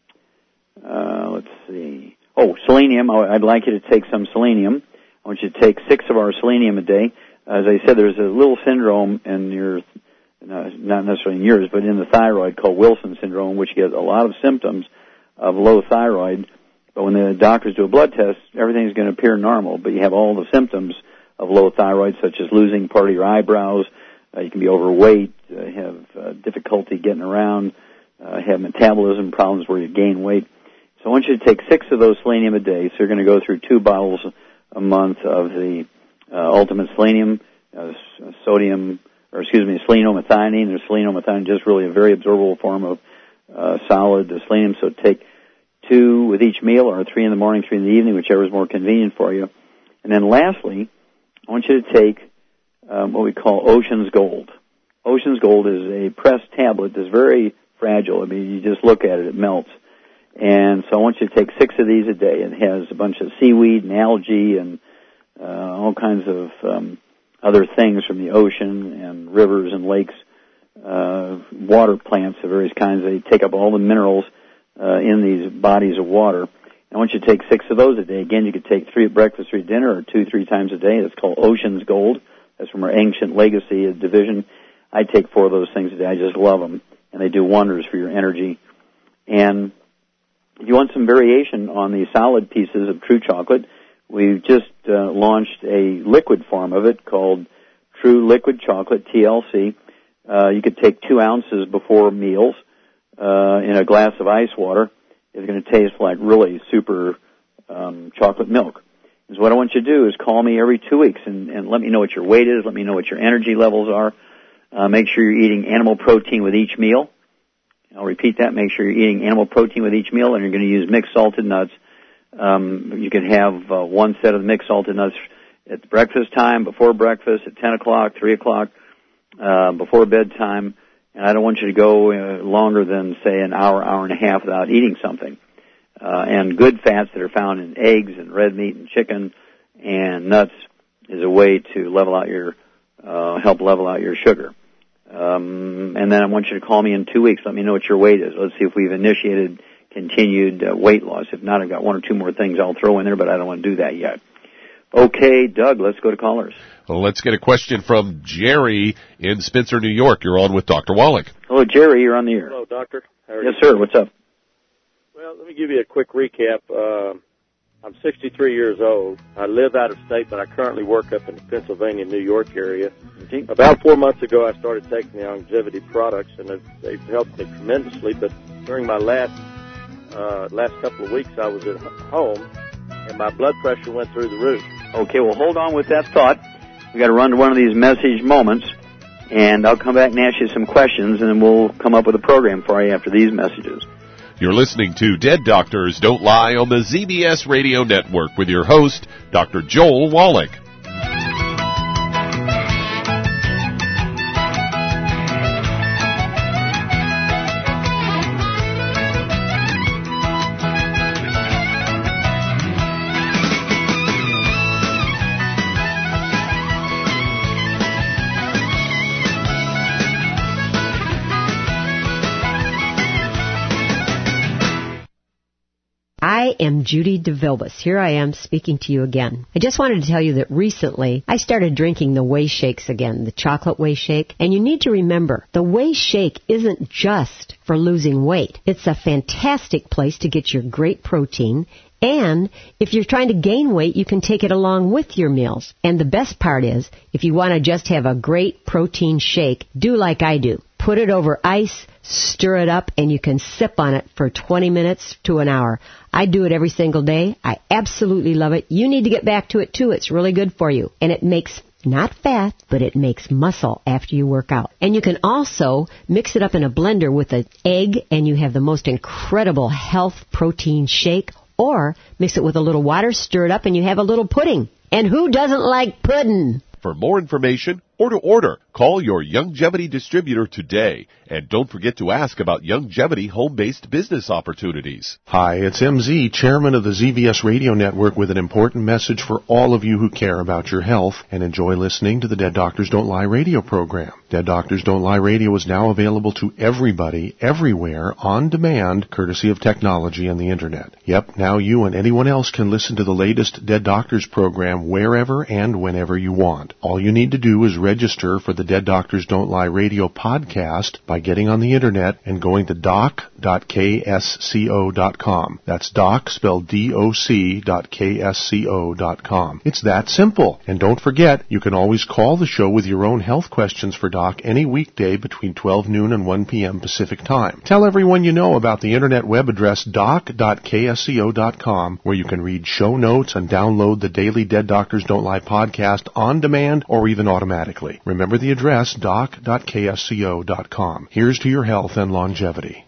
uh, let's see. Oh, selenium. I'd like you to take some selenium. I want you to take six of our selenium a day. As I said, there's a little syndrome in your, not necessarily in yours, but in the thyroid called Wilson syndrome, which gets a lot of symptoms of low thyroid. But when the doctors do a blood test, everything's going to appear normal, but you have all the symptoms of low thyroid, such as losing part of your eyebrows. Uh, you can be overweight, uh, have uh, difficulty getting around, uh, have metabolism problems where you gain weight. So I want you to take six of those selenium a day. So you're going to go through two bottles a month of the uh, Ultimate Selenium, uh, sodium, or excuse me, selenomethionine. There's selenomethionine, just really a very absorbable form of uh, solid selenium. So take two with each meal, or three in the morning, three in the evening, whichever is more convenient for you. And then lastly, I want you to take um, what we call Ocean's Gold. Ocean's Gold is a pressed tablet that's very fragile. I mean, you just look at it, it melts. And so I want you to take six of these a day. It has a bunch of seaweed and algae and uh, all kinds of um, other things from the ocean and rivers and lakes, uh, water plants of various kinds. They take up all the minerals uh, in these bodies of water. And I want you to take six of those a day. Again, you could take three at breakfast, three at dinner, or two, three times a day. It's called Ocean's Gold. That's from our Ancient Legacy division. I take four of those things a day. I just love them, and they do wonders for your energy. And if you want some variation on the solid pieces of True Chocolate, we've just uh, launched a liquid form of it called True Liquid Chocolate, T L C. Uh, you could take two ounces before meals uh, in a glass of ice water. It's going to taste like really super um, chocolate milk. So what I want you to do is call me every two weeks and, and let me know what your weight is, let me know what your energy levels are. Uh, make sure you're eating animal protein with each meal. I'll repeat that. Make sure you're eating animal protein with each meal, and you're going to use mixed salted nuts. Um, you can have uh, one set of mixed salted nuts at breakfast time, before breakfast, at ten o'clock, three o'clock, uh, before bedtime. And I don't want you to go uh, longer than, say, an hour, hour and a half without eating something. Uh, and good fats that are found in eggs and red meat and chicken and nuts is a way to level out your, uh, help level out your sugar. Um, and then I want you to call me in two weeks. Let me know what your weight is. Let's see if we've initiated continued uh, weight loss. If not, I've got one or two more things I'll throw in there, but I don't want to do that yet. Okay, Doug, let's go to callers. Well, let's get a question from Jerry in Spencer, New York. You're on with Doctor Wallach. Hello, Jerry. You're on the air. Hello, Doctor. How are yes, you? sir. What's up? Well, let me give you a quick recap. Uh, I'm sixty-three years old. I live out of state, but I currently work up in the Pennsylvania, New York area. Mm-hmm. About four months ago, I started taking the longevity products, and they've, they've helped me tremendously. But during my last uh, last couple of weeks, I was at home, and my blood pressure went through the roof. Okay, well, hold on with that thought. We've got to run to one of these message moments, and I'll come back and ask you some questions, and then we'll come up with a program for you after these messages. You're listening to Dead Doctors Don't Lie on the Z B S Radio Network with your host, Doctor Joel Wallach. I am Judy DeVilbus. Here I am speaking to you again. I just wanted to tell you that recently I started drinking the Whey Shakes again, the chocolate Whey Shake. And you need to remember, the Whey Shake isn't just for losing weight. It's a fantastic place to get your great protein. And if you're trying to gain weight, you can take it along with your meals. And the best part is, if you want to just have a great protein shake, do like I do. Put it over ice, stir it up, and you can sip on it for twenty minutes to an hour. I do it every single day. I absolutely love it. You need to get back to it, too. It's really good for you. And it makes not fat, but it makes muscle after you work out. And you can also mix it up in a blender with an egg, and you have the most incredible health protein shake. Or mix it with a little water, stir it up, and you have a little pudding. And who doesn't like pudding? For more information, or to order, call your Youngevity distributor today. And don't forget to ask about Youngevity home-based business opportunities. Hi, it's M Z, chairman of the Z B S Radio Network, with an important message for all of you who care about your health and enjoy listening to the Dead Doctors Don't Lie radio program. Dead Doctors Don't Lie radio is now available to everybody, everywhere, on demand, courtesy of technology and the Internet. Yep, now you and anyone else can listen to the latest Dead Doctors program wherever and whenever you want. All you need to do is register for the Dead Doctors Don't Lie radio podcast by getting on the Internet and going to doc dot k s c o dot com. That's doc, spelled D O C, dot K S C O dot com. It's that simple. And don't forget, you can always call the show with your own health questions for Doc any weekday between twelve noon and one p.m. Pacific Time. Tell everyone you know about the Internet web address doc dot k s c o dot com, where you can read show notes and download the daily Dead Doctors Don't Lie podcast on demand or even automatically. Remember the address, doc dot k s c o dot com. Here's to your health and longevity.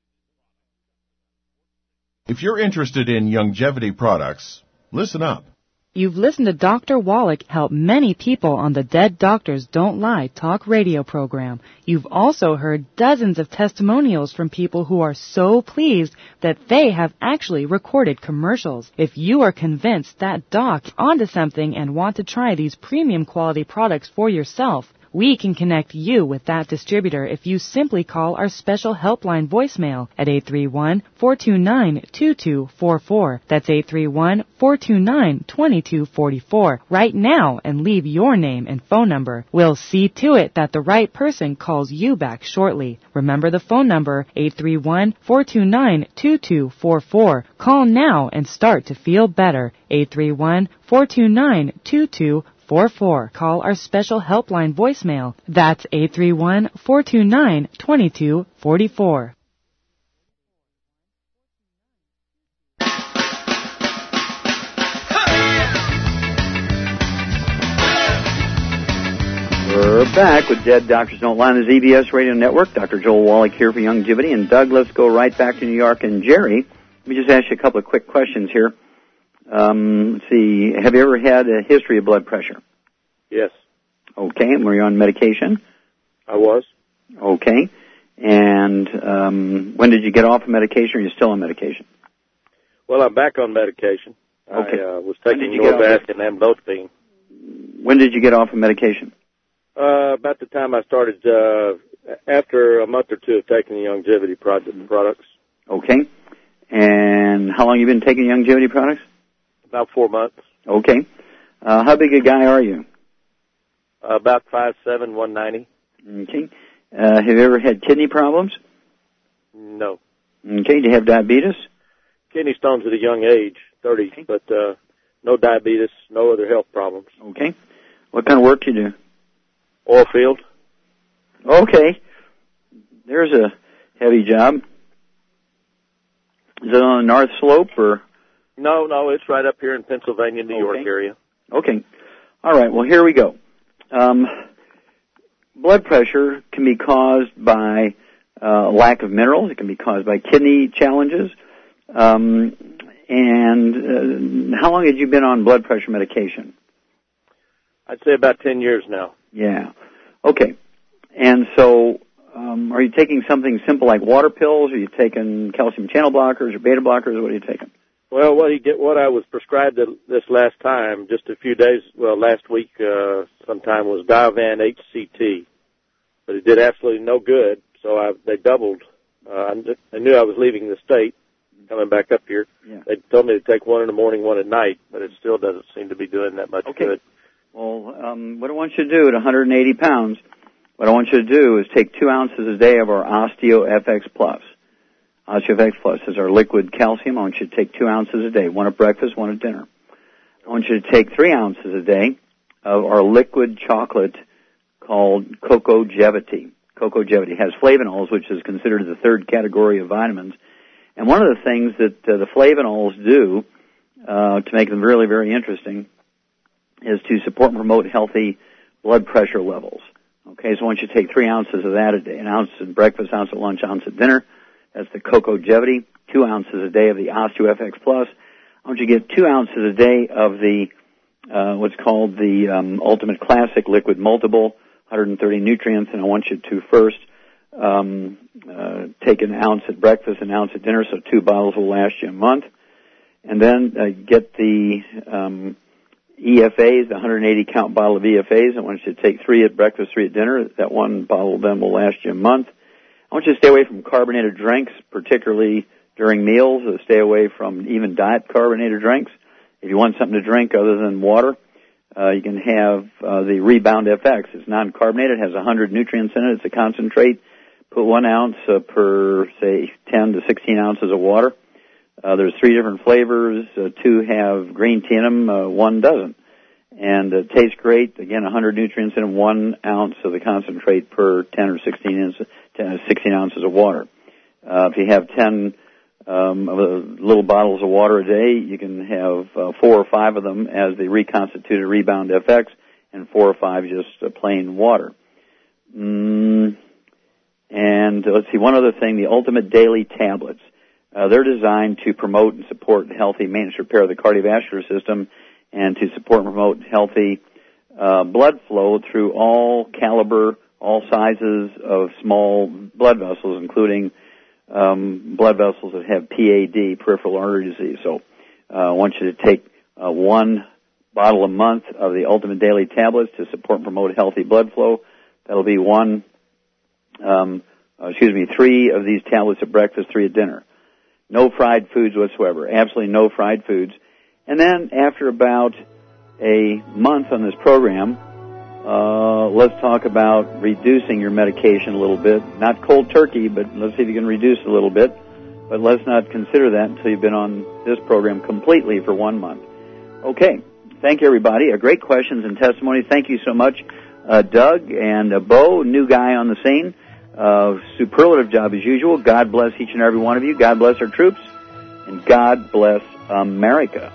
If you're interested in Youngevity products, listen up. You've listened to Doctor Wallach help many people on the Dead Doctors Don't Lie talk radio program. You've also heard dozens of testimonials from people who are so pleased that they have actually recorded commercials. If you are convinced that Doc onto something and want to try these premium quality products for yourself, we can connect you with that distributor if you simply call our special helpline voicemail at eight three one, four two nine, two two four four. That's eight three one, four two nine, two two four four right now and leave your name and phone number. We'll see to it that the right person calls you back shortly. Remember the phone number, eight three one, four two nine, two two four four. Call now and start to feel better. eight three one, four two nine, two two four four. Call our special helpline voicemail. That's eight three one, four two nine, two two four four. We're back with Dead Doctors Don't Lie on the Z B S Radio Network. Doctor Joel Wallach here for Youngevity. And Doug, let's go right back to New York. And Jerry, let me just ask you a couple of quick questions here. Um, let's see. Have you ever had a history of blood pressure? Yes. Okay. Were you on medication? I was. Okay. And um, when did you get off of medication, or are you still on medication? Well, I'm back on medication. Okay. I uh, was taking Norvasc and amlodipine. When did you get off of medication? Uh, about the time I started, uh, after a month or two of taking the Youngevity product, products. Okay. And how long have you been taking Youngevity products? About four months. Okay. Uh, how big a guy are you? Uh, about five seven, one ninety. Okay. Uh, have you ever had kidney problems? No. Okay. Do you have diabetes? Kidney stones at a young age, thirty, okay. but uh, no diabetes, no other health problems. Okay. What kind of work do you do? Oil field. Okay. There's a heavy job. Is it on the North Slope or? No, no, it's right up here in Pennsylvania, New okay. York area. Okay. All right. Well, here we go. Um, blood pressure can be caused by uh, lack of minerals. It can be caused by kidney challenges. Um, and uh, how long had you been on blood pressure medication? I'd say about ten years now. Yeah. Okay. And so, um, are you taking something simple like water pills? Are you taking calcium channel blockers or beta blockers? What are you taking? Well, what he get, what I was prescribed this last time, just a few days, well, last week, uh, sometime was Diovan H C T, but it did absolutely no good. So I, they doubled. Uh, I knew I was leaving the state, coming back up here. Yeah. They told me to take one in the morning, one at night, but it still doesn't seem to be doing that much okay. good. Well, um, what I want you to do at one hundred eighty pounds, what I want you to do is take two ounces a day of our OsteoFX Plus. OsteoFX Plus is our liquid calcium. I want you to take two ounces a day, one at breakfast, one at dinner. I want you to take three ounces a day of our liquid chocolate called Cocogevity. Cocogevity has flavonols, which is considered the third category of vitamins. And one of the things that uh, the flavonols do uh, to make them really, very interesting is to support and promote healthy blood pressure levels. Okay, so I want you to take three ounces of that a day, an ounce at breakfast, ounce at lunch, ounce at dinner. That's the Cocogevity. Two ounces a day of the OsteoFX Plus. I want you to get two ounces a day of the uh, what's called the um, Ultimate Classic Liquid Multiple hundred thirty nutrients, and I want you to first um, uh, take an ounce at breakfast, an ounce at dinner, so two bottles will last you a month. And then uh, get the um, E F As, the one hundred eighty count bottle of E F As. I want you to take three at breakfast, three at dinner. That one bottle then will last you a month. I want you to stay away from carbonated drinks, particularly during meals. Uh, stay away from even diet carbonated drinks. If you want something to drink other than water, uh, you can have uh, the Rebound F X. It's non-carbonated, has one hundred nutrients in it. It's a concentrate. Put one ounce uh, per, say, ten to sixteen ounces of water. Uh, there's three different flavors. Uh, two have green tea in them. Uh, one doesn't. And it tastes great. Again, one hundred nutrients in one ounce of the concentrate per ten or sixteen, ounces, ten, sixteen ounces of water. Uh, if you have ten um, of the little bottles of water a day, you can have uh, four or five of them as the reconstituted Rebound F X, and four or five just uh, plain water. Mm, and uh, let's see, one other thing, the Ultimate Daily Tablets. Uh, they're designed to promote and support healthy maintenance repair of the cardiovascular system and to support and promote healthy uh, blood flow through all caliber, all sizes of small blood vessels, including um, blood vessels that have P A D, peripheral artery disease. So uh, I want you to take uh, one bottle a month of the Ultimate Daily Tablets to support and promote healthy blood flow. That'll be one, um, uh, excuse me, three of these tablets at breakfast, three at dinner. No fried foods whatsoever. Absolutely no fried foods. And then after about a month on this program, uh, let's talk about reducing your medication a little bit. Not cold turkey, but let's see if you can reduce it a little bit. But let's not consider that until you've been on this program completely for one month. Okay. Thank you, everybody. Uh, great questions and testimonies. Thank you so much, uh, Doug and uh, Bo, new guy on the scene. Uh, superlative job as usual. God bless each and every one of you. God bless our troops. And God bless America.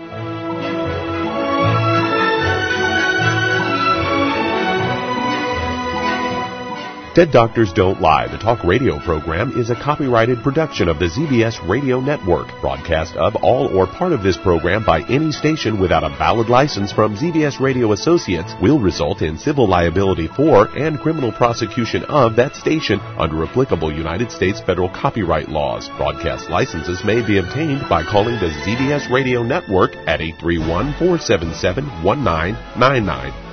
Dead Doctors Don't Lie, the talk radio program, is a copyrighted production of the Z B S Radio Network. Broadcast of all or part of this program by any station without a valid license from Z B S Radio Associates will result in civil liability for and criminal prosecution of that station under applicable United States federal copyright laws. Broadcast licenses may be obtained by calling the Z B S Radio Network at eight three one, four seven seven, one nine nine nine.